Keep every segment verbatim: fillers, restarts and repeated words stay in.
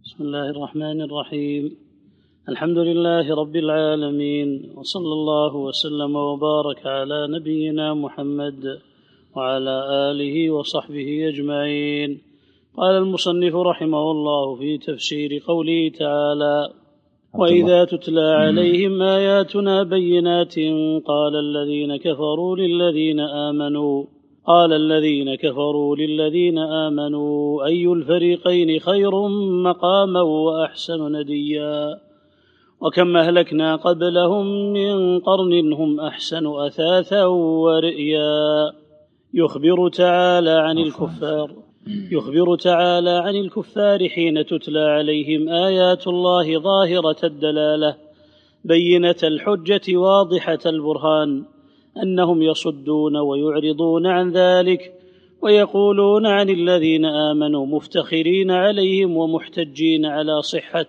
بسم الله الرحمن الرحيم. الحمد لله رب العالمين، وصلى الله وسلم وبارك على نبينا محمد وعلى آله وصحبه أجمعين. قال المصنف رحمه الله في تفسير قوله تعالى: وإذا تتلى عليهم آياتنا بينات قال الذين كفروا للذين آمنوا قال الذين كفروا للذين آمنوا أي الفريقين خير مقاما وأحسن نديا. وكم أهلكنا قبلهم من قرن هم أحسن أثاثا ورئيا. يخبر تعالى عن الكفار يخبر تعالى عن الكفار حين تتلى عليهم آيات الله ظاهرة الدلالة بينة الحجة واضحة البرهان، أنهم يصدون ويعرضون عن ذلك، ويقولون عن الذين آمنوا مفتخرين عليهم ومحتجين على صحة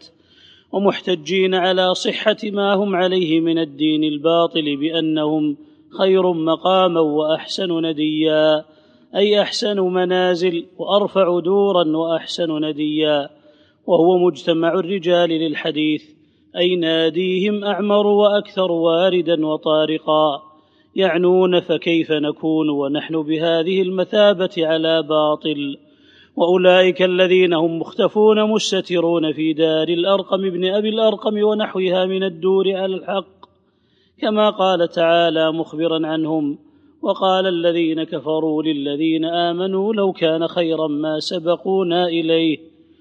ومحتجين على صحة ما هم عليه من الدين الباطل بأنهم خير مقاما وأحسن نديا، أي أحسن منازل وأرفع دورا وأحسن نديا، وهو مجتمع الرجال للحديث، أي ناديهم أعمر وأكثر واردا وطارقا. يعنون فكيف نكون ونحن بهذه المثابة على باطل؟ وأولئك الذين هم مختفون مستترون في دار الأرقم بن أبي الأرقم ونحوها من الدور على الحق، كما قال تعالى مخبرا عنهم: وقال الذين كفروا للذين آمنوا لو كان خيرا ما سبقونا إليه.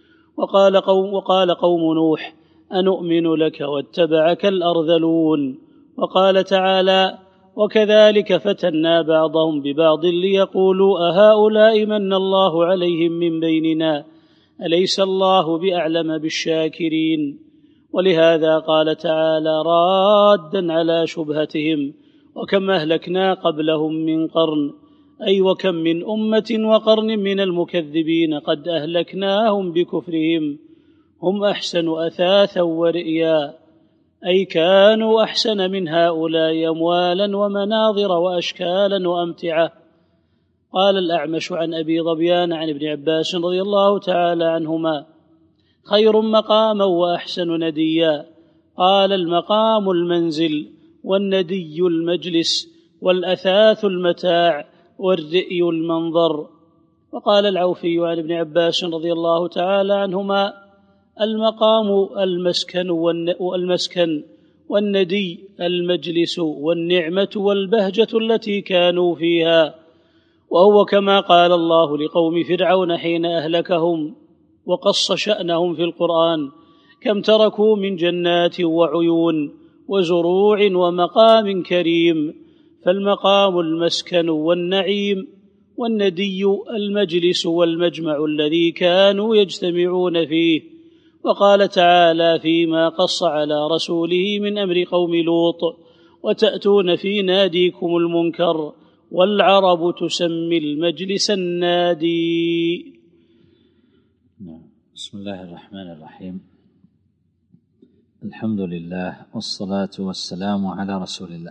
وقال قوم, وقال قوم نوح: أنؤمن لك واتبعك الأرذلون. وقال تعالى: وكذلك فتنا بعضهم ببعض ليقولوا أهؤلاء من الله عليهم من بيننا أليس الله بأعلم بالشاكرين. ولهذا قال تعالى رادا على شبهتهم: وكم أهلكنا قبلهم من قرن، أي وكم من أمة وقرن من المكذبين قد أهلكناهم بكفرهم هم أحسن أثاثا ورئيا، أي كانوا أحسن من هؤلاء أموالا ومناظر وأشكالا وأمتعة. قال الأعمش عن أبي ظبيان عن ابن عباس رضي الله تعالى عنهما: خير مقاما وأحسن نديا. قال: المقام المنزل، والندي المجلس، والأثاث المتاع، والرئي المنظر. وقال العوفي عن ابن عباس رضي الله تعالى عنهما: المقام المسكن والمسكن والندي المجلس والنعمة والبهجة التي كانوا فيها. وهو كما قال الله لقوم فرعون حين أهلكهم وقص شأنهم في القرآن: كم تركوا من جنات وعيون وزروع ومقام كريم. فالمقام المسكن والنعيم، والندي المجلس والمجمع الذي كانوا يجتمعون فيه. وقال تعالى فيما قص على رسوله من أمر قوم لوط: وتأتون في ناديكم المنكر والعرب تسمي المجلس النادي. بسم الله الرحمن الرحيم. الحمد لله والصلاة والسلام على رسول الله.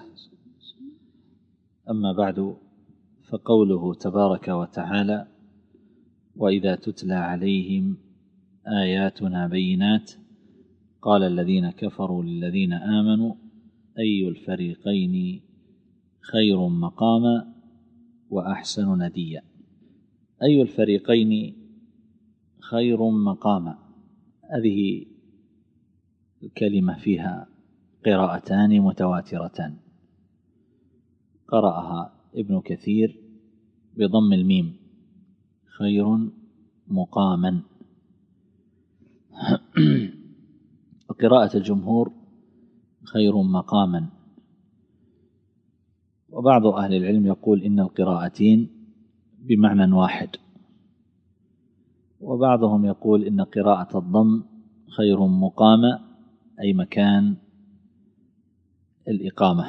أما بعد، فقوله تبارك وتعالى: وإذا تتلى عليهم آياتنا بينات قال الذين كفروا للذين آمنوا أي الفريقين خير مقاما وأحسن نديا. أي الفريقين خير مقاما، هذه الكلمة فيها قراءتان متواترتان، قرأها ابن كثير بضم الميم: خير مقاما، وقراءة الجمهور خير مقاما. وبعض أهل العلم يقول إن القراءتين بمعنى واحد، وبعضهم يقول إن قراءة الضم خير مقامة، أي مكان الإقامة،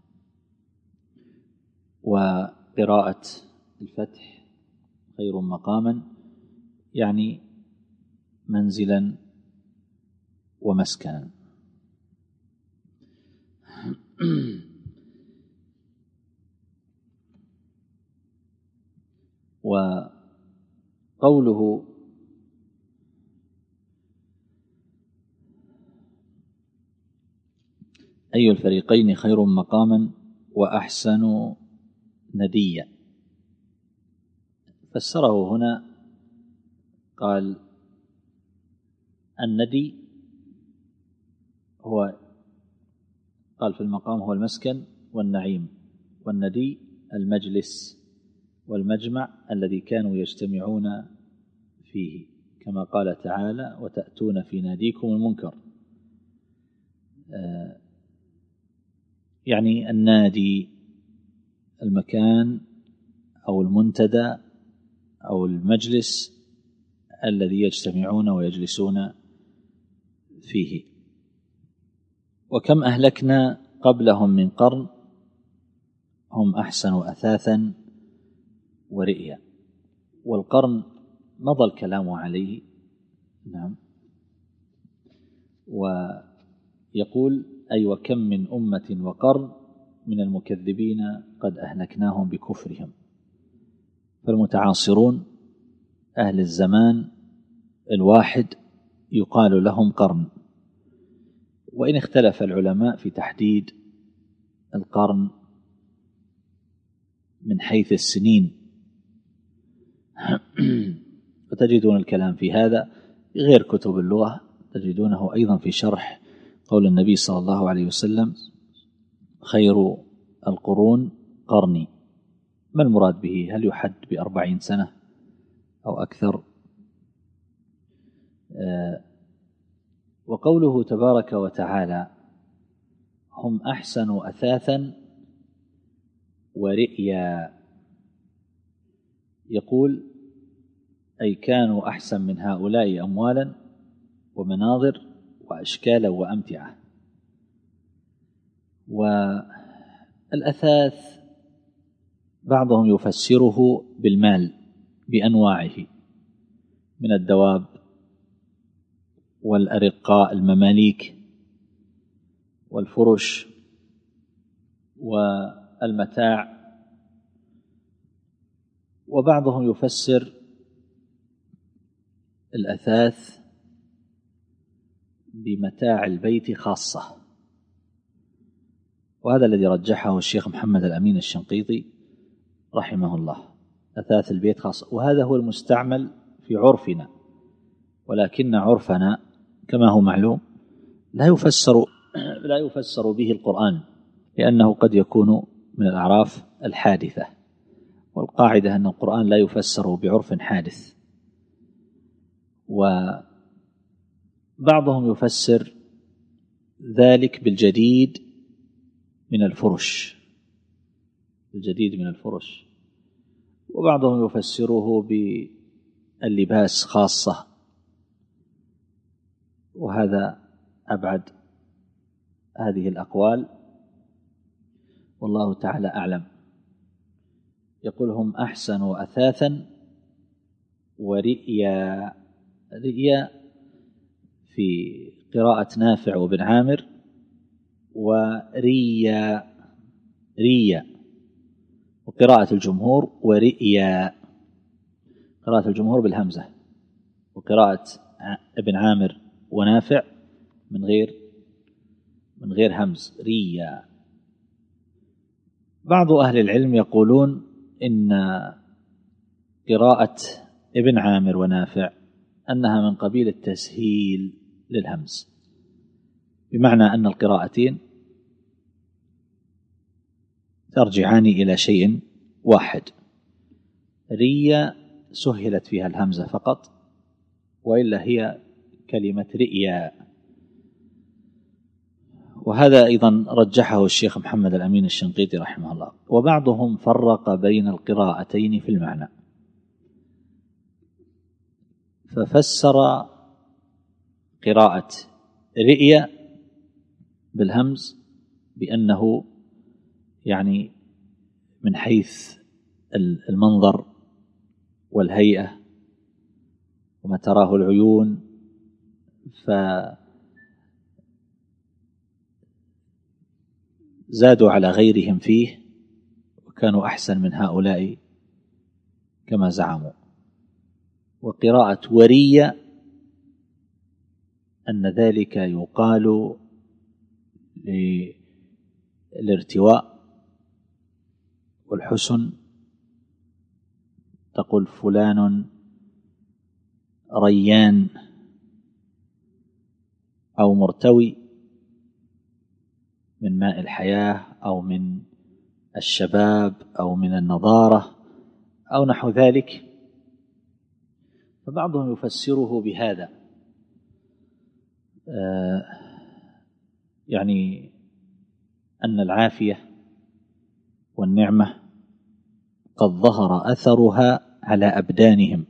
وقراءة الفتح خير مقاما يعني منزلا ومسكنا. وقوله أي الفريقين خير مقاما وأحسن نديا. فسره هنا قال الندي هو قال في المقام هو المسكن والنعيم، والندي المجلس والمجمع الذي كانوا يجتمعون فيه، كما قال تعالى وتأتون في ناديكم المنكر. آه يعني النادي المكان أو المنتدى أو المجلس الذي يجتمعون ويجلسون فيه. وكم أهلكنا قبلهم من قرن هم أحسن أثاثا ورئيا. والقرن مضى الكلام عليه، نعم. ويقول أي وكم من أمة وقرن من المكذبين قد أهلكناهم بكفرهم. فالمتعاصرون أهل الزمان الواحد يقال لهم قرن، وإن اختلف العلماء في تحديد القرن من حيث السنين، فتجدون الكلام في هذا غير كتب اللغة، تجدونه أيضا في شرح قول النبي صلى الله عليه وسلم خير القرون قرني. ما المراد به؟ هل يحد بأربعين سنة أو أكثر؟ آه وقوله تبارك وتعالى هم أحسن أثاثا ورئيا، يقول أي كانوا أحسن من هؤلاء أموالا ومناظر وأشكالا وأمتعة. والأثاث بعضهم يفسره بالمال بأنواعه من الدواب والأرقاء المماليك والفرش والمتاع، وبعضهم يفسر الأثاث بمتاع البيت خاصة، وهذا الذي رجحه الشيخ محمد الأمين الشنقيطي رحمه الله، أثاث البيت خاصة، وهذا هو المستعمل في عرفنا. ولكن عرفنا كما هو معلوم لا يفسر لا يفسر به القرآن، لأنه قد يكون من الأعراف الحادثة، والقاعدة أن القرآن لا يفسر بعرف حادث. وبعضهم يفسر ذلك بالجديد من الفرش الجديد من الفرش وبعضهم يفسره باللباس خاصة، وهذا أبعد هذه الأقوال، والله تعالى أعلم. يقول هم أحسن أثاثا ورئيا. رئيا في قراءة نافع وابن عامر، وريا ريا، وقراءة الجمهور ورئيا، قراءة الجمهور بالهمزة، وقراءة ابن عامر ونافع من غير من غير همز ريا. بعض أهل العلم يقولون إن قراءة ابن عامر ونافع أنها من قبيل التسهيل للهمز، بمعنى أن القراءتين ترجعان إلى شيء واحد. ريا سهلت فيها الهمزة فقط، وإلا هي كلمة رئيا. وهذا أيضا رجحه الشيخ محمد الأمين الشنقيطي رحمه الله. وبعضهم فرق بين القراءتين في المعنى، ففسر قراءة رئيا بالهمز بأنه يعني من حيث المنظر والهيئة وما تراه العيون، فزادوا على غيرهم فيه وكانوا أحسن من هؤلاء كما زعموا. وقراءة ورية أن ذلك يقال الارتواء والحسن، تقول فلان ريان أو مرتوي من ماء الحياة أو من الشباب أو من النضارة أو نحو ذلك. فبعضهم يفسره بهذا، آه يعني أن العافية والنعمة قد ظهر أثرها على أبدانهم،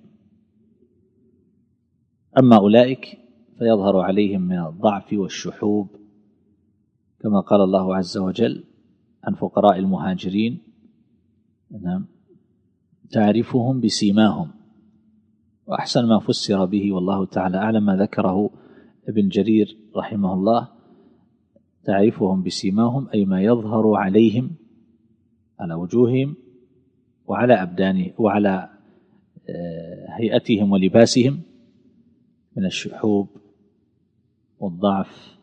أما أولئك فيظهر عليهم من الضعف والشحوب، كما قال الله عز وجل عن فقراء المهاجرين: نعم تعرفهم بسيماهم. وأحسن ما فسر به والله تعالى أعلم ما ذكره ابن جرير رحمه الله: تعرفهم بسيماهم أي ما يظهر عليهم على وجوههم وعلى أبدانهم وعلى هيئتهم ولباسهم من الشحوب والضعف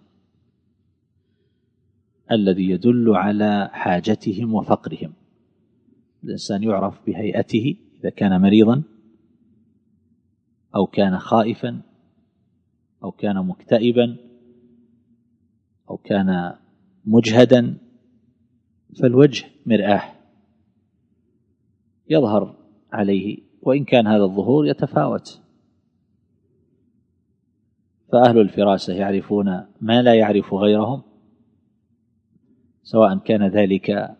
الذي يدل على حاجتهم وفقرهم. الإنسان يعرف بهيئته إذا كان مريضا أو كان خائفا أو كان مكتئبا أو كان مجهدا، فالوجه مرآة يظهر عليه، وإن كان هذا الظهور يتفاوت. فأهل الفراسة يعرفون ما لا يعرف غيرهم، سواء كان ذلك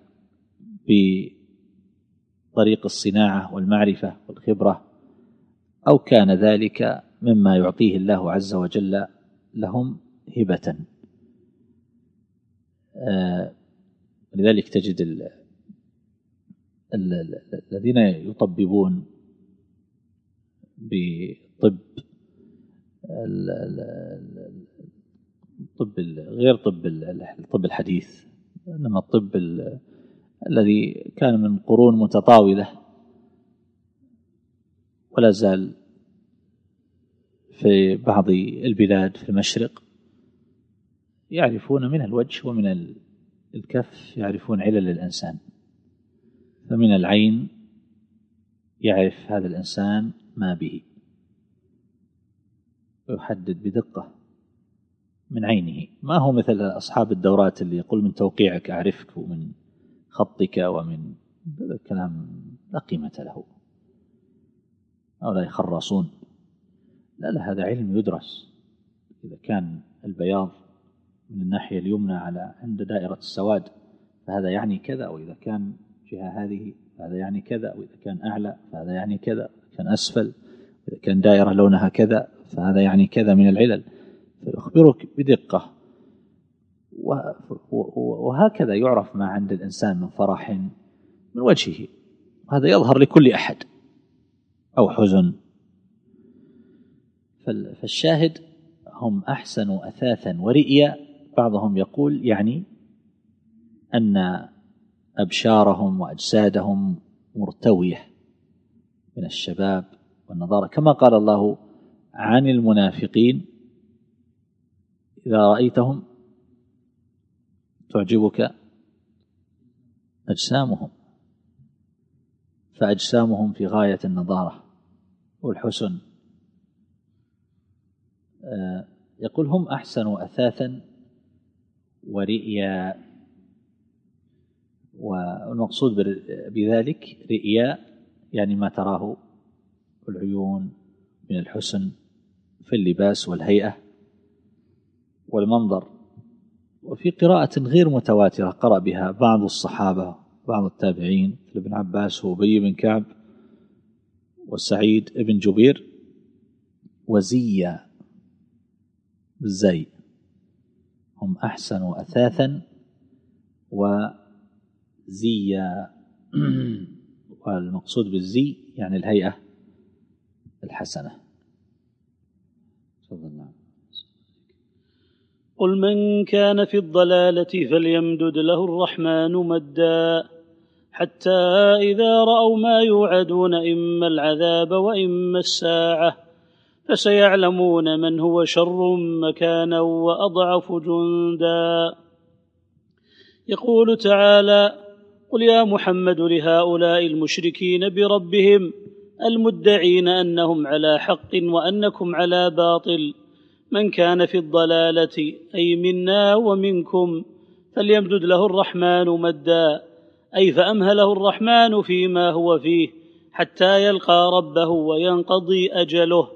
بطريق الصناعة والمعرفة والخبرة أو كان ذلك مما يعطيه الله عز وجل لهم هبة. آه لذلك تجد ال ال ال الذين يطببون بطب الطب غير طب الطب الحديث، إنما الطب الذي كان من قرون متطاولة ولا زال في بعض البلاد في المشرق، يعرفون من الوجه ومن الكف يعرفون علل الإنسان. فمن العين يعرف هذا الإنسان ما به ويحدد بدقة من عينه، ما هو مثل أصحاب الدورات اللي يقول من توقيعك أعرفك ومن خطك ومن الكلام لا قيمة له، أو لا يخرصون. لا لا هذا علم يدرس. إذا كان البياض من الناحية اليمنى على عند دائرة السواد فهذا يعني كذا، وإذا كان جهة هذه فهذا يعني كذا، وإذا كان أعلى فهذا يعني كذا، وإذا كان أسفل، وإذا كان دائرة لونها كذا فهذا يعني كذا من العلل، فيخبرك بدقة. وهكذا يعرف ما عند الإنسان من فرح من وجهه، هذا يظهر لكل أحد، أو حزن. فالشاهد هم أحسن أثاثا ورئيا. بعضهم يقول يعني أن أبشارهم وأجسادهم مرتوية من الشباب والنضارة، كما قال الله عن المنافقين: إذا رأيتهم تعجبك أجسامهم، فأجسامهم في غاية النضارة والحسن. يقول هم أحسن أثاثا ورئيا، والمقصود بذلك رئيا يعني ما تراه العيون من الحسن في اللباس والهيئة والمنظر. وفي قراءة غير متواترة قرأ بها بعض الصحابة بعض التابعين مثل ابن عباس وأبي بن كعب وسعيد بن جبير: وزيا بالزي، هم أحسن أثاثا وزيا. والمقصود بالزي يعني الهيئة الحسنة. تفضل. قل من كان في الضلالة فليمدد له الرحمن مدا، حتى إذا رأوا ما يوعدون إما العذاب وإما الساعة فسيعلمون من هو شر مكانا وأضعف جندا. يقول تعالى: قل يا محمد لهؤلاء المشركين بربهم المدعين أنهم على حق وأنكم على باطل، من كان في الضلالة أي منا ومنكم فليمدد له الرحمن مدا، أي فأمهله الرحمن فيما هو فيه حتى يلقى ربه وينقضي أجله،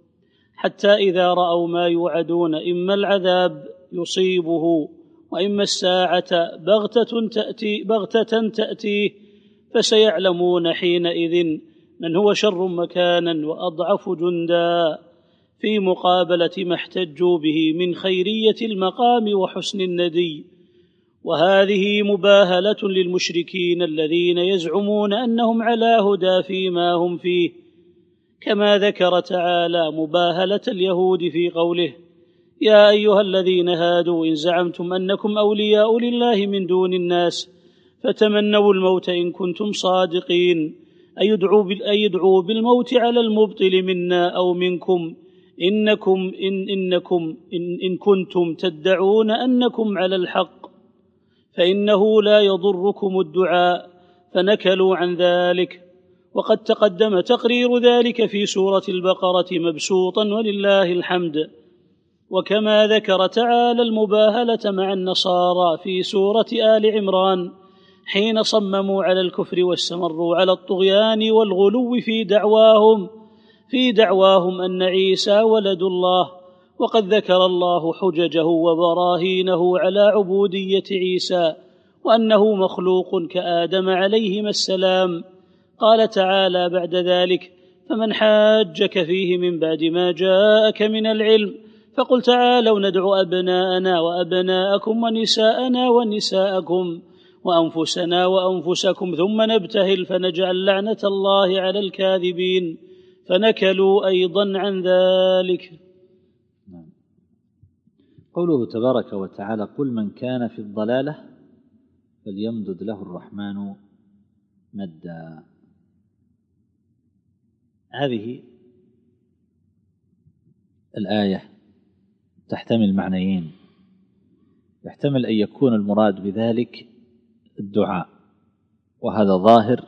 حتى إذا رأوا ما يوعدون إما العذاب يصيبه وإما الساعة بغتة تأتي بغتة تأتيه، فسيعلمون حينئذ من هو شر مكانا وأضعف جندا، في مقابلة ما احتجوا به من خيرية المقام وحسن الندي. وهذه مباهلة للمشركين الذين يزعمون أنهم على هدى فيما هم فيه، كما ذكر تعالى مباهلة اليهود في قوله: يا أيها الذين هادوا إن زعمتم أنكم أولياء لله من دون الناس فتمنوا الموت إن كنتم صادقين، أي يدعوا بالموت على المبطل منا أو منكم، إنكم إن, إنكم إن, إن كنتم تدعون أنكم على الحق، فإنه لا يضركم الدعاء، فنكلوا عن ذلك. وقد تقدم تقرير ذلك في سورة البقرة مبسوطا ولله الحمد. وكما ذكر تعالى المباهلة مع النصارى في سورة آل عمران حين صمموا على الكفر واستمروا على الطغيان والغلو في دعواهم في دعواهم أن عيسى ولد الله، وقد ذكر الله حججه وبراهينه على عبودية عيسى وأنه مخلوق كآدم عليهما السلام. قال تعالى بعد ذلك: فمن حاجك فيه من بعد ما جاءك من العلم فقل تعالوا ندعو أبناءنا وأبناءكم ونساءنا ونساءكم وأنفسنا وأنفسكم ثم نبتهل فنجعل لعنة الله على الكاذبين، فنكلوا أيضا عن ذلك. قوله تبارك وتعالى: قل من كان في الضلالة فليمدد له الرحمن مدا. هذه الآية تحتمل معنيين، يحتمل أن يكون المراد بذلك الدعاء، وهذا ظاهر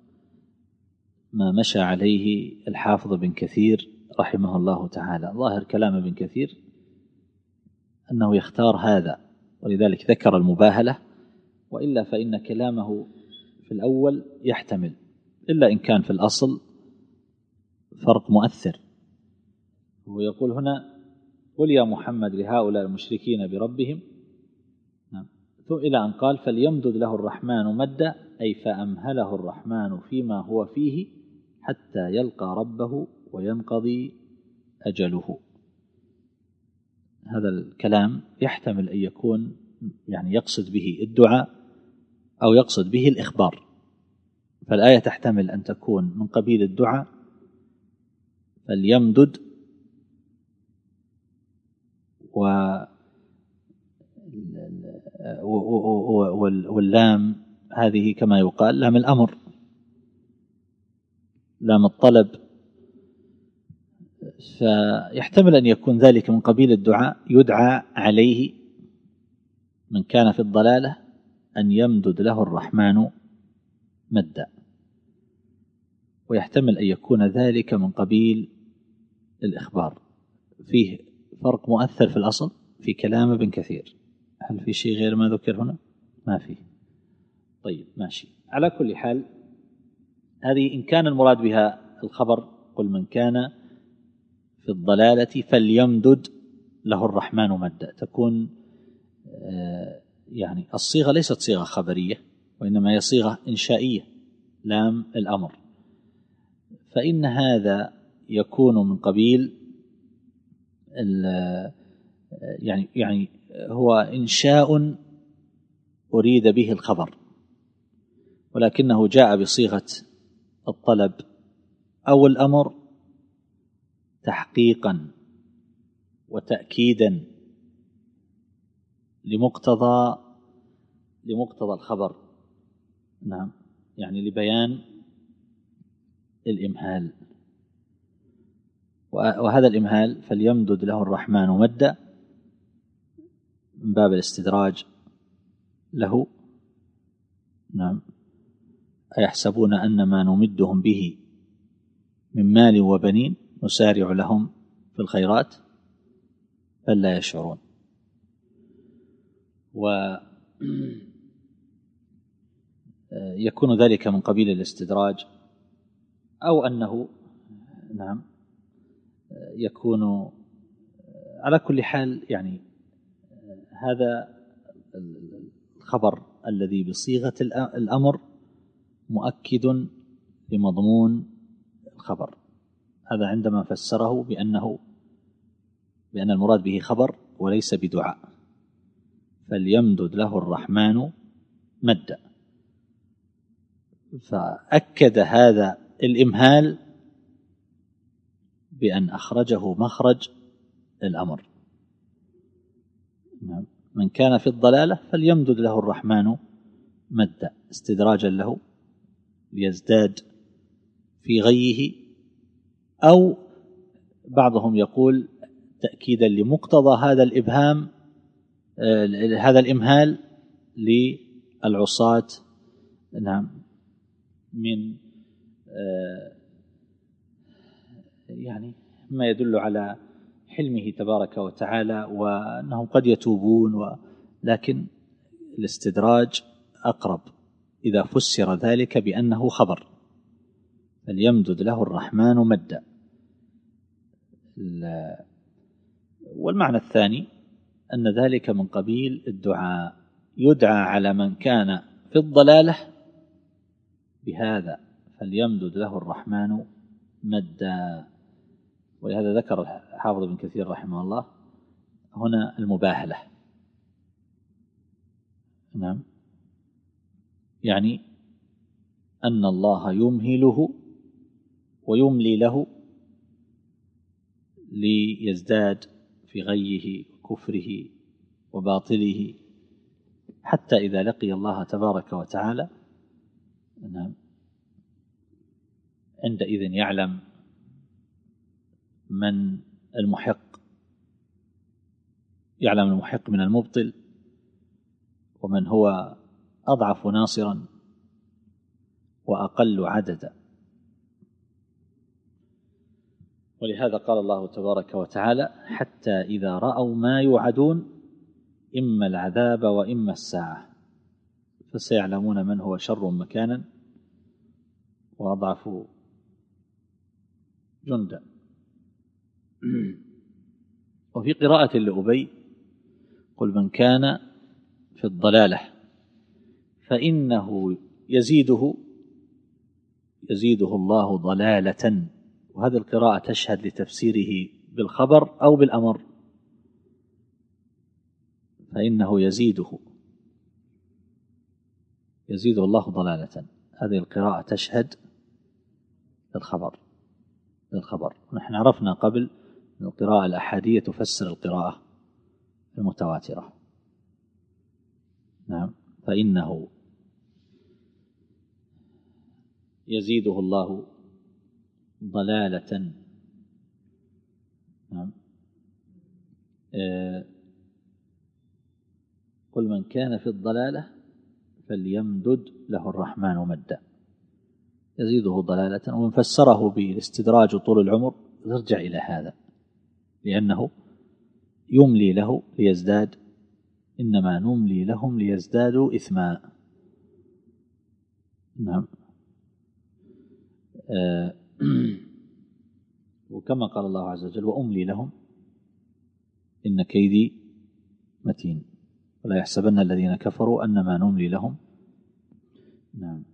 ما مشى عليه الحافظ بن كثير رحمه الله تعالى، ظاهر كلام ابن كثير أنه يختار هذا، ولذلك ذكر المباهلة، وإلا فإن كلامه في الأول يحتمل، إلا إن كان في الأصل فرق مؤثر. هو يقول هنا: قل يا محمد لهؤلاء المشركين بربهم، إلى أن قال: فليمدد له الرحمن مدا، أي فأمهله الرحمن فيما هو فيه حتى يلقى ربه وينقضي أجله. هذا الكلام يحتمل أن يكون يعني يقصد به الدعاء أو يقصد به الإخبار، فالآية تحتمل أن تكون من قبيل الدعاء: فليمدد، و واللام هذه كما يقال لام الأمر، لام الطلب، فيحتمل أن يكون ذلك من قبيل الدعاء، يدعى عليه من كان في الضلالة أن يمدد له الرحمن مدا، ويحتمل أن يكون ذلك من قبيل الإخبار. فيه فرق مؤثر في الأصل في كلام ابن كثير. هل في شيء غير ما ذكر هنا؟ ما فيه. طيب ماشي. على كل حال، هذه إن كان المراد بها الخبر: قل من كان في الضلالة فليمدد له الرحمن مدا، تكون يعني الصيغة ليست صيغة خبرية، وإنما هي صيغة إنشائية، لام الأمر، فإن هذا يكون من قبيل يعني يعني هو إنشاء أريد به الخبر، ولكنه جاء بصيغة الطلب أو الأمر تحقيقا وتأكيدا لمقتضى لمقتضى الخبر. نعم، يعني لبيان الإمهال، وهذا الإمهال فليمدد له الرحمن مدا من باب الاستدراج له نعم أيحسبون أن ما نمدهم به من مال وبنين نسارع لهم في الخيرات بل لا يشعرون. ويكون ذلك من قبيل الاستدراج، أو أنه نعم يكون على كل حال يعني هذا الخبر الذي بصيغة الأمر مؤكد لمضمون الخبر. هذا عندما فسره بأنه بأن المراد به خبر وليس بدعاء، فليمدد له الرحمن مدا، فأكد هذا الإمهال بأن أخرجه مخرج الأمر. من كان في الضلالة فليمدد له الرحمن مدا استدراجا له ليزداد في غيه، أو بعضهم يقول تأكيدا لمقتضى هذا الإبهام هذا الإمهال للعصاة نعم من يعني ما يدل على حلمه تبارك وتعالى وأنهم قد يتوبون، لكن الاستدراج أقرب إذا فسر ذلك بأنه خبر، فليمدد له الرحمن مدا. والمعنى الثاني أن ذلك من قبيل الدعاء، يدعى على من كان في الضلالة بهذا فليمدد له الرحمن مدا. ولهذا ذكر حافظ ابن كثير رحمه الله هنا المباهلة، نعم يعني أن الله يمهله ويملي له ليزداد في غيه وكفره وباطله، حتى إذا لقي الله تبارك وتعالى نعم عندئذ يعلم من المحق، يعلم المحق من المبطل، ومن هو أضعف ناصرا وأقل عددا. ولهذا قال الله تبارك وتعالى حتى إذا رأوا ما يوعدون إما العذاب وإما الساعة فسيعلمون من هو شر مكانا وأضعف جندا. وفي قراءة لأبي قل من كان في الضلالة فإنه يزيده يزيده الله ضلالة، وهذه القراءة تشهد لتفسيره بالخبر أو بالأمر، فإنه يزيده يزيده الله ضلالة، هذه القراءة تشهد للخبر للخبر نحن عرفنا قبل أن القراءة الأحادية تفسر القراءة المتواترة. نعم فإنه يزيده الله ضلالة. نعم آه قل من كان في الضلالة فليمدد له الرحمن مدا يزيده ضلالة. ومن فسره بالاستدراج طول العمر يرجع إلى هذا، لأنه يملي له ليزداد، إنما نملي لهم ليزدادوا إثما. نعم آه وكما قال الله عز وجل وأملي لهم إن كيدي متين ولا يحسبن الذين كفروا أنما نملي لهم. نعم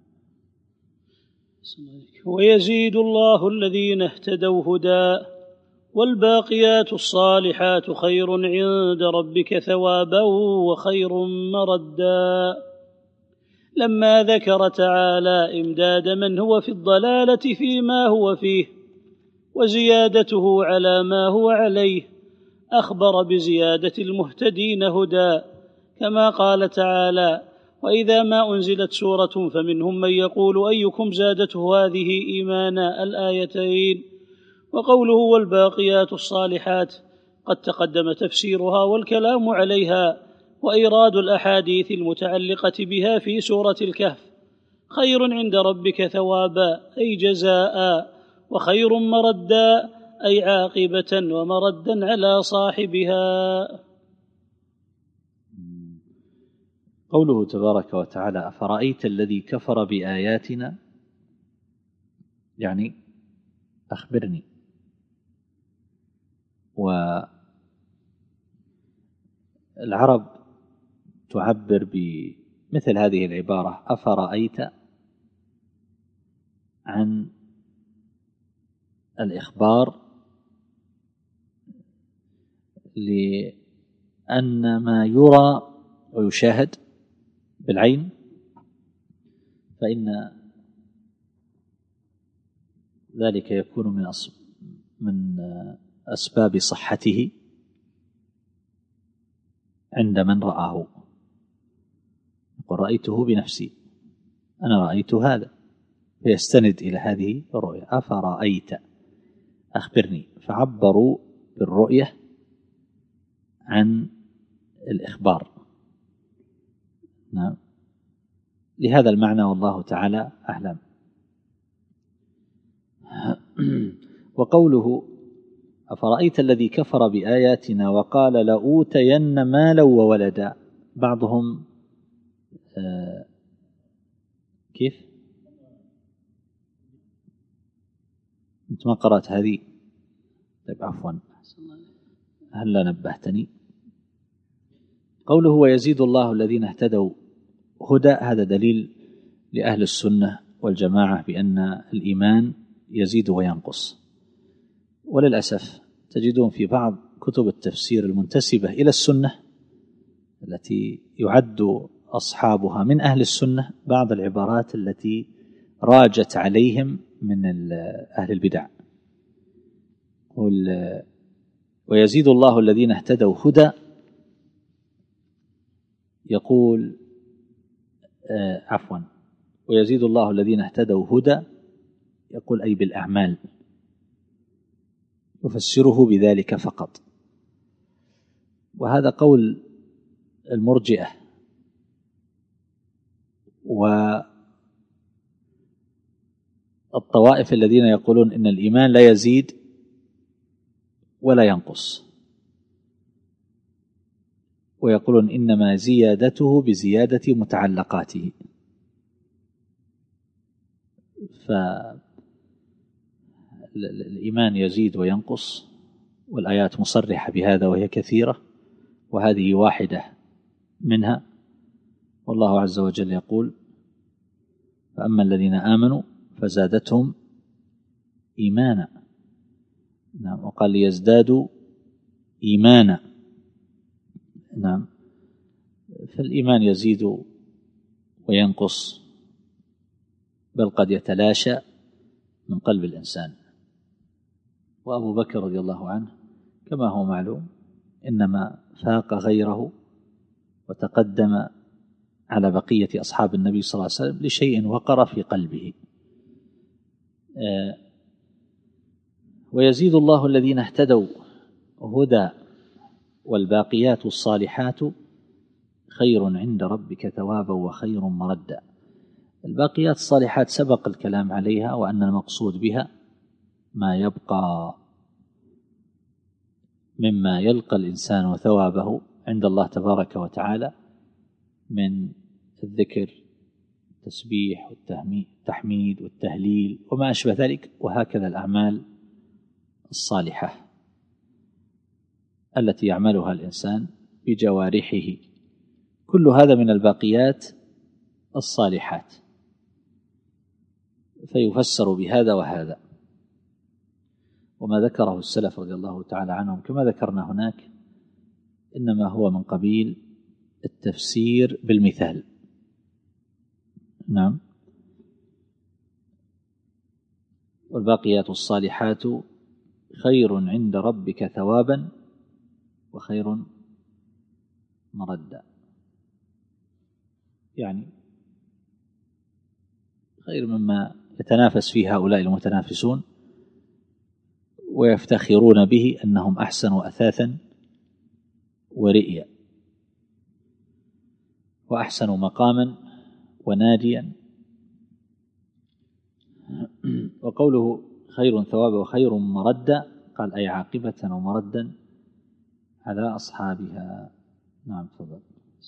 ويزيد الله الذين اهتدوا هدى والباقيات الصالحات خير عند ربك ثوابا وخير مردا. لما ذكر تعالى إمداد من هو في الضلالة فيما هو فيه وزيادته على ما هو عليه، أخبر بزيادة المهتدين هدى، كما قال تعالى وإذا ما أنزلت سورة فمنهم من يقول أيكم زادته هذه إيمانا الآيتين. وقوله والباقيات الصالحات قد تقدم تفسيرها والكلام عليها، وإيراد الأحاديث المتعلقة بها في سورة الكهف خير عند ربك ثوابا أي جزاء، وخير مردا أي عاقبة ومردا على صاحبها. قوله تبارك وتعالى أفرأيت الذي كفر بآياتنا، يعني أخبرني. والعرب تعبر بمثل هذه العبارة أفرأيت عن الإخبار، لأن ما يرى ويشاهد بالعين فإن ذلك يكون من من أسباب صحته عند من رآه. يقول رأيته بنفسي، أنا رأيت هذا، فيستند إلى هذه الرؤية. أفرأيت أخبرني، فعبروا بالرؤية عن الإخبار. نعم، لهذا المعنى والله تعالى أعلم. وقوله أفرأيت الذي كفر بآياتنا وقال لأوتين مالا وولدا، بعضهم آه كيف؟ أنت ما قرأت هذه؟ طيب عفوا، هلا نبهتني. قوله ويزيد الله الذين اهتدوا هدى، هذا دليل لأهل السنة والجماعة بأن الإيمان يزيد وينقص. وللأسف تجدون في بعض كتب التفسير المنتسبة إلى السنة التي يعد أصحابها من أهل السنة بعض العبارات التي راجت عليهم من أهل البدع. ويزيد الله الذين اهتدوا هدى، يقول آه عفوا ويزيد الله الذين اهتدوا هدى، يقول أي بالأعمال، يفسره بذلك فقط. وهذا قول المرجئة والطوائف الذين يقولون إن الإيمان لا يزيد ولا ينقص، ويقولون إنما زيادته بزيادة متعلقاته. فالإيمان يزيد وينقص، والآيات مصرحة بهذا وهي كثيرة، وهذه واحدة منها. والله عز وجل يقول فأما الذين آمنوا فزادتهم إيمانا. نعم، وقال ليزدادوا إيمانا. نعم، فالإيمان يزيد وينقص، بل قد يتلاشى من قلب الإنسان. وأبو بكر رضي الله عنه كما هو معلوم إنما فاق غيره وتقدم على بقية أصحاب النبي صلى الله عليه وسلم لشيء وقر في قلبه. ويزيد الله الذين اهتدوا هدى والباقيات الصالحات خير عند ربك ثوابا وخير مردا. الباقيات الصالحات سبق الكلام عليها، وأن المقصود بها ما يبقى مما يلقى الإنسان ثوابه عند الله تبارك وتعالى من الذكر التسبيح والتحميد والتهليل وما أشبه ذلك، وهكذا الأعمال الصالحة التي يعملها الإنسان بجوارحه، كل هذا من الباقيات الصالحات، فيفسر بهذا وهذا. وما ذكره السلف رضي الله تعالى عنهم كما ذكرنا هناك إنما هو من قبيل التفسير بالمثال. نعم، والباقيات الصالحات خير عند ربك ثوابا وخير مردا، يعني خير مما يتنافس فيه هؤلاء المتنافسون ويفتخرون به أنهم أحسن أثاثا ورئيا. وأحسن مقاما وناديا. وقوله خير ثوابا وخير مردا قال أي عاقبة ومردا على أصحابها. نعم تفضل.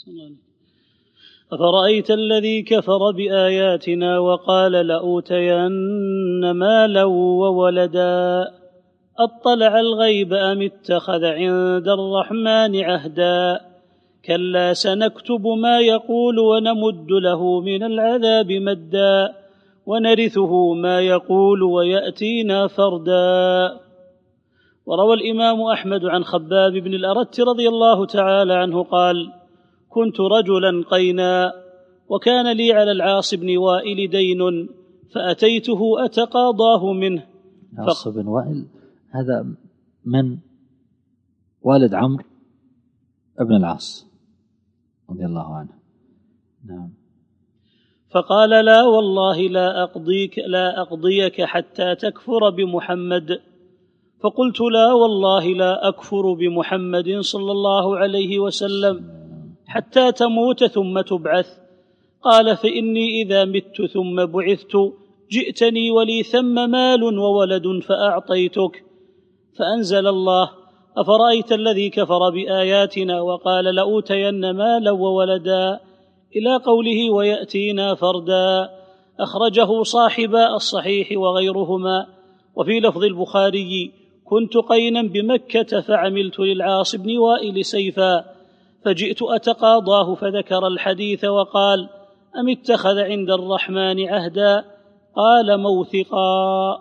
أفرأيت الذي كفر بآياتنا وقال لأوتين مالا وولدا أطلع الغيب أم اتخذ عند الرحمن عهدا كلا سنكتب ما يقول ونمد له من العذاب مدا ونرثه ما يقول ويأتينا فردا. وروى الإمام أحمد عن خباب بن الأرت رضي الله تعالى عنه قال كنت رجلا قينا وكان لي على العاص بن وائل دين فأتيته أتقاضاه منه. العاص بن وائل هذا من والد عمرو ابن العاص رضي الله عنه. نعم. فقال لا والله لا أقضيك لا أقضيك حتى تكفر بمحمد. فقلت لا والله لا أكفر بمحمد صلى الله عليه وسلم حتى تموت ثم تبعث. قال فإني إذا مت ثم بعثت جئتني ولي ثم مال وولد فأعطيتك. فأنزل الله أفرأيت الذي كفر بآياتنا وقال لأوتين مالا وولدا إلى قوله ويأتينا فردا. أخرجه صاحبا الصحيح وغيرهما. وفي لفظ البخاري كنت قينا بمكة فعملت للعاص بن وائل سيفا فجئت أتقاضاه فذكر الحديث وقال أم اتخذ عند الرحمن عهدا قال موثقا.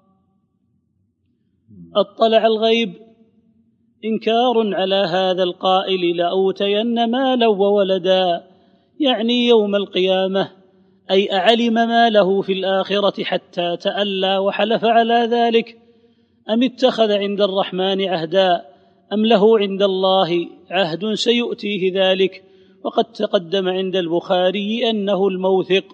أطلع الغيب إنكار على هذا القائل لأوتين مالا وولدا يعني يوم القيامة أي أعلم ما له في الآخرة حتى تألى وحلف على ذلك. أم اتخذ عند الرحمن عهدا أم له عند الله عهد سيؤتيه ذلك. وقد تقدم عند البخاري أنه الموثق.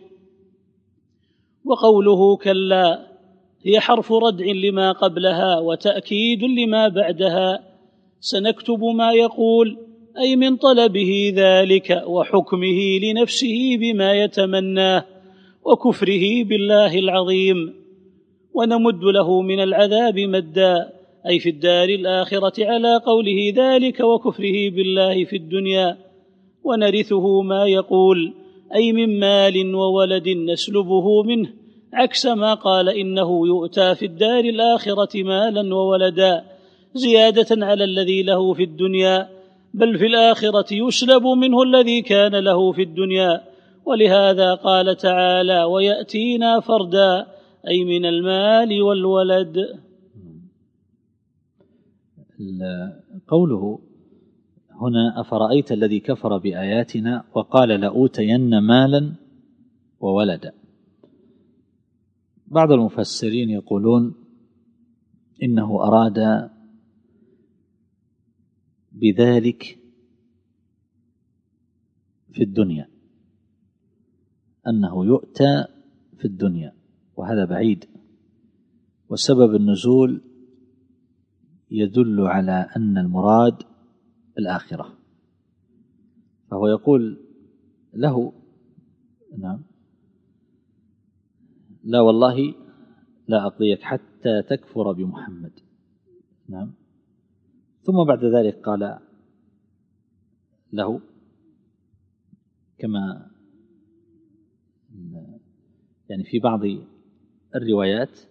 وقوله كلا هي حرف ردع لما قبلها وتأكيد لما بعدها. سنكتب ما يقول أي من طلبه ذلك وحكمه لنفسه بما يتمناه وكفره بالله العظيم. ونمد له من العذاب مدا أي في الدار الآخرة على قوله ذلك وكفره بالله في الدنيا. ونرثه ما يقول أي من مال وولد نسلبه منه عكس ما قال إنه يؤتى في الدار الآخرة مالا وولدا زيادة على الذي له في الدنيا بل في الآخرة يسلب منه الذي كان له في الدنيا. ولهذا قال تعالى ويأتينا فردا أي من المال والولد. قوله هنا أفرأيت الذي كفر بآياتنا وقال لأوتين مالا وولدا. بعض المفسرين يقولون إنه أراد بذلك في الدنيا أنه يؤتى في الدنيا وهذا بعيد. وسبب النزول يدل على أن المراد الآخرة. فهو يقول له نعم لا والله لا أقضيك حتى تكفر بمحمد. نعم. ثم بعد ذلك قال له كما يعني في بعض الروايات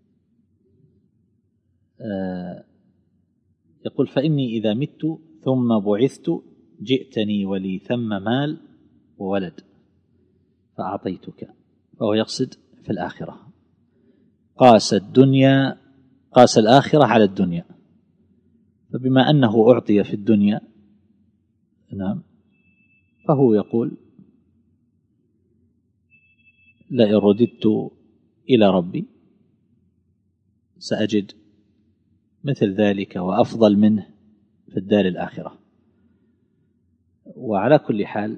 يقول فإني إذا مت ثم بعثت جئتني ولي ثم مال وولد فأعطيتك. فهو يقصد في الآخرة. قاس الدنيا قاس الآخرة على الدنيا. فبما أنه أعطي في الدنيا نعم فهو يقول لئن رددت إلى ربي سأجد مثل ذلك وأفضل منه في الدار الآخرة. وعلى كل حال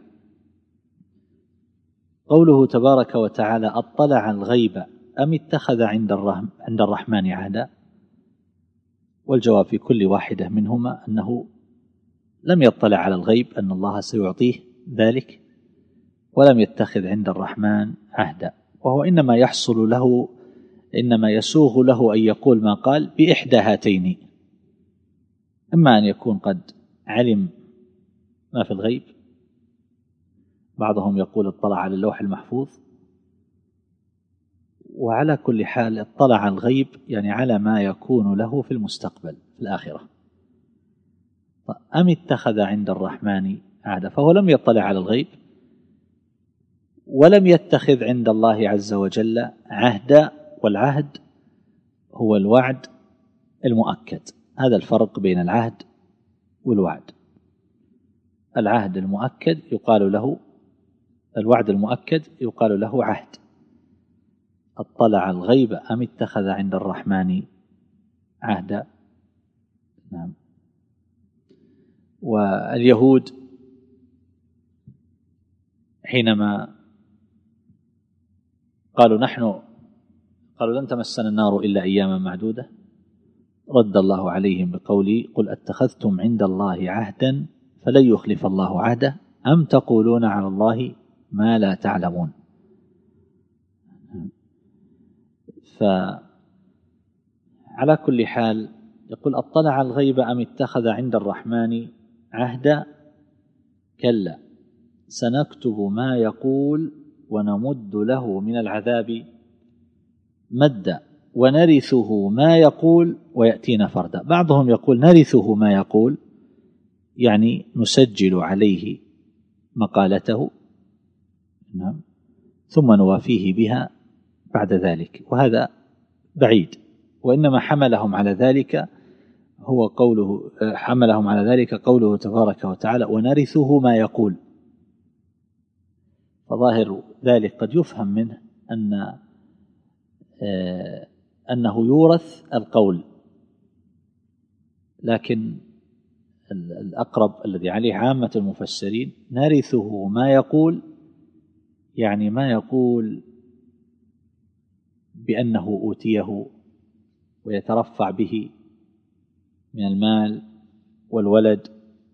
قوله تبارك وتعالى أطلع الغيب أم اتخذ عند عند الرحمن عهدا. والجواب في كل واحدة منهما أنه لم يطلع على الغيب أن الله سيعطيه ذلك ولم يتخذ عند الرحمن عهدا، وهو إنما يحصل له إنما يسوغ له أن يقول ما قال بإحدى هاتين: إما أن يكون قد علم ما في الغيب، بعضهم يقول اطلع على اللوح المحفوظ، وعلى كل حال اطلع على الغيب يعني على ما يكون له في المستقبل في الآخرة. أم اتخذ عند الرحمن عهدا، فهو لم يطلع على الغيب ولم يتخذ عند الله عز وجل عهدا، والعهد هو الوعد المؤكد. هذا الفرق بين العهد والوعد. العهد المؤكد يقال له الوعد المؤكد يقال له عهد. اطلع الغيب أم اتخذ عند الرحمن عهدا. نعم. واليهود حينما قالوا نحن قالوا لن تمسنا النار إلا أياما معدودة، رد الله عليهم بقوله: قل اتخذتم عند الله عهدا فلن يخلف الله عهده أم تقولون على الله ما لا تعلمون. فعلى كل حال يقول اطلع الغيب أم اتخذ عند الرحمن عهدا، كلا سنكتب ما يقول ونمد له من العذاب مدا ونرثه ما يقول ويأتينا فردا. بعضهم يقول نرثه ما يقول يعني نسجل عليه مقالته، نعم، ثم نوافيه بها بعد ذلك، وهذا بعيد. وإنما حملهم على ذلك هو قوله حملهم على ذلك قوله تبارك وتعالى: ونرثه ما يقول. فظاهر ذلك قد يفهم منه أن أنه يورث القول، لكن الأقرب الذي عليه عامة المفسرين نرثه ما يقول، يعني ما يقول بأنه أوتيه ويترفع به من المال والولد،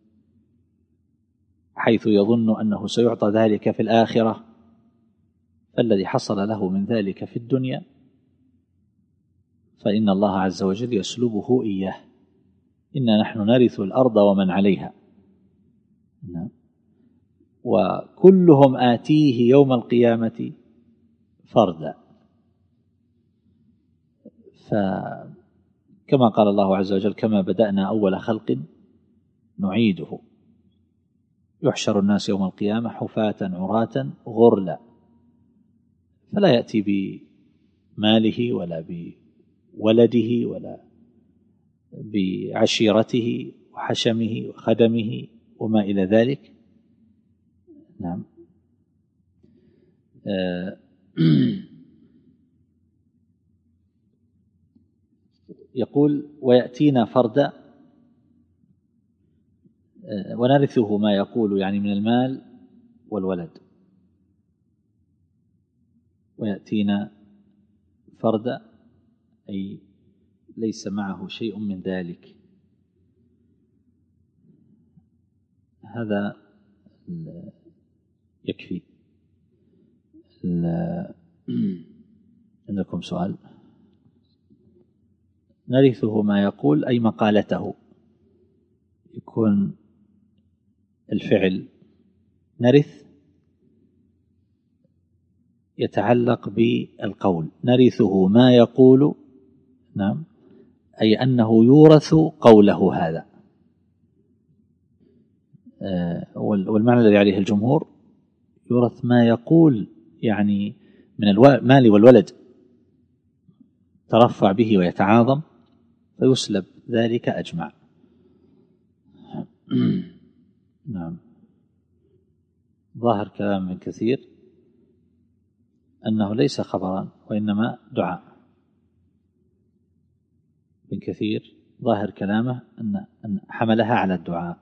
حيث يظن أنه سيعطى ذلك في الآخرة، فالذي حصل له من ذلك في الدنيا فإن الله عز وجل يسلبه إياه. إنا نحن نرث الأرض ومن عليها، وكلهم آتيه يوم القيامة فردا. فكما قال الله عز وجل: كما بدأنا أول خلق نعيده، يحشر الناس يوم القيامة حفاة عراة غرلا، فلا يأتي بماله ولا بولده ولا بعشيرته وحشمه وخدمه وما إلى ذلك. نعم. يقول: ويأتينا فردا ونرثه ما يقول، يعني من المال والولد. ويأتينا فردا أي ليس معه شيء من ذلك. هذا يكفي. عندكم سؤال؟ نرثه ما يقول أي مقالته، يكون الفعل نرث يتعلق بالقول، نرثه ما يقول، نعم، أي أنه يورث قوله هذا. والمعنى الذي عليه الجمهور يورث ما يقول، يعني من المال والولد ترفع به ويتعاظم فيسلب ذلك أجمع. نعم. ظاهر كلام من كثير أنه ليس خبرا وإنما دعاء. من كثير ظاهر كلامه أن حملها على الدعاء.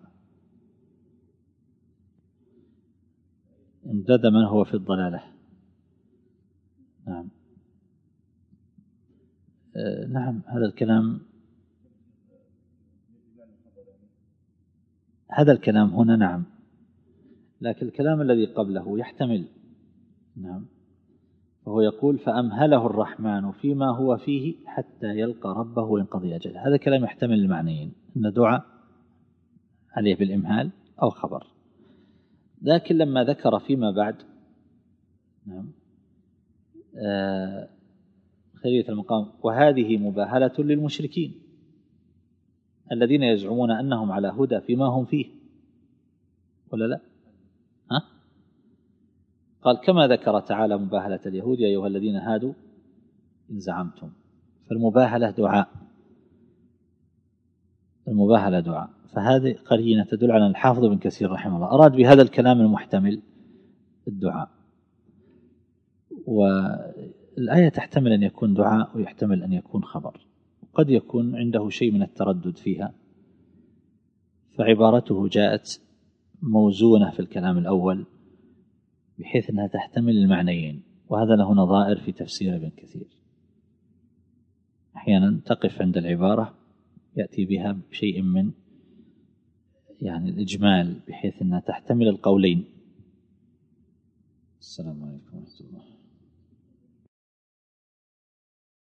امتد من هو في الضلالة. نعم. آه نعم. هذا الكلام هذا الكلام هنا نعم لكن الكلام الذي قبله يحتمل. نعم. فهو يقول فأمهله الرحمن فيما هو فيه حتى يلقى ربه وينقضي أجله. هذا كلام يحتمل المعنيين، أن دعاء عليه بالإمهال أو خبر. لكن لما ذكر فيما بعد نعم آه خلية المقام وهذه مباهلة للمشركين الذين يزعمون أنهم على هدى فيما هم فيه، ولا لا؟ ها؟ قال كما ذكر تعالى مباهلة اليهود يا أيها الذين هادوا إن زعمتم، فالمباهلة دعاء، المباهلة دعاء. فهذه قرينة تدل على الحافظ بن كثير رحمه الله أراد بهذا الكلام المحتمل الدعاء. والآية تحتمل أن يكون دعاء ويحتمل أن يكون خبر، قد يكون عنده شيء من التردد فيها، فعبارته جاءت موزونة في الكلام الأول بحيث أنها تحتمل المعنيين، وهذا له نظائر في تفسير ابن كثير. أحيانا تقف عند العبارة يأتي بها بشيء من يعني الإجمال بحيث أنها تحتمل القولين. السلام عليكم ورحمة الله.